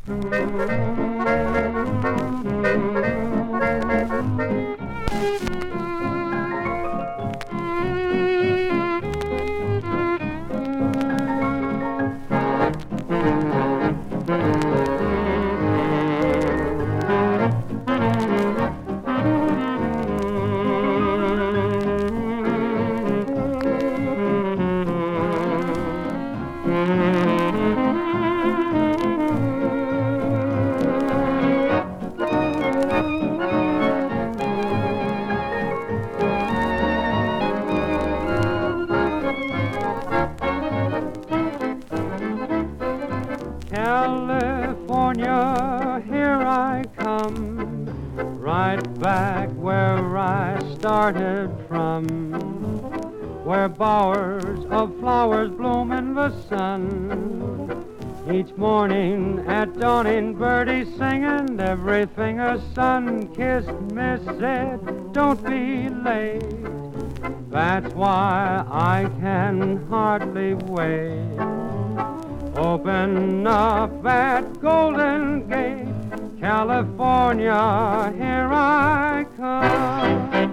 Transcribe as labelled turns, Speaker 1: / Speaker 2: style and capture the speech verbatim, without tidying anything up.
Speaker 1: California, here I come, right back where I started from, where bowers of flowers bloom in the sun. Each morning at dawning, birdies singing everything a sun-kissed miss said, don't be late. That's why I can hardly wait. Open up that Golden Gate, California, here I come.